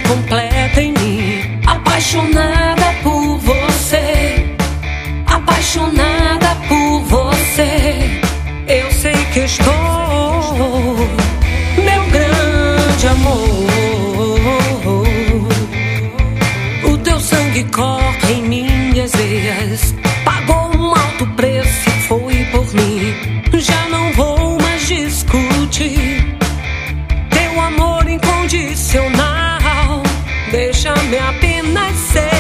completa em mim. Apaixonada por você, apaixonada por você. Eu sei que estou, meu grande amor. O teu sangue corre em minhas veias, pagou um alto preço e foi por mim. Já não vou mais discutir teu amor incondicional. Deixa-me apenas ser.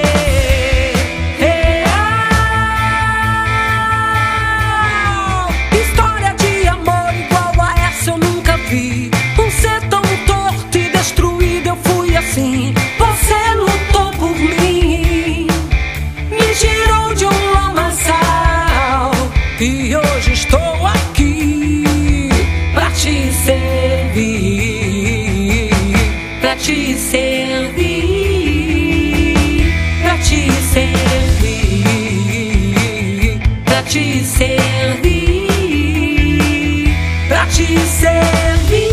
História de amor igual a essa eu nunca vi. Um ser tão torto e destruído, eu fui assim. Você lutou por mim, me tirou de um lamaçal, e hoje estou aqui pra te servir, pra te servir, pra te servir, pra te servir, pra te servir.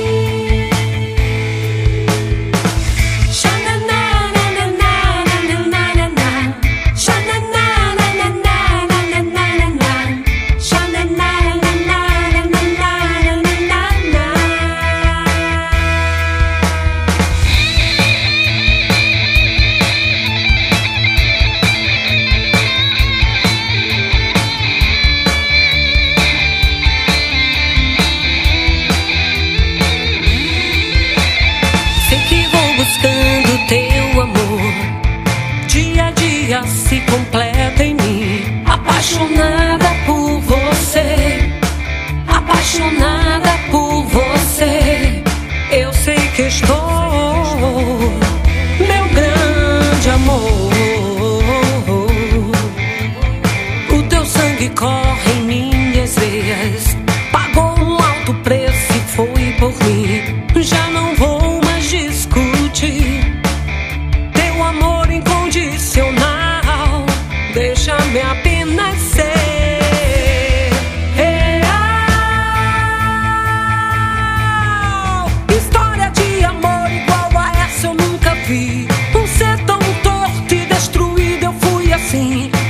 Buscando teu amor, dia a dia se completa em mim. Apaixonada por você, apaixonada por você. Eu sei que estou, meu grande amor. O teu sangue corre em minhas veias, pagou um alto preço e foi por mim. Já não vou mais discutir teu amor incondicional. Deixa-me apenas ser. História de amor igual a essa eu nunca vi. Um ser tão torto e destruído, eu fui assim.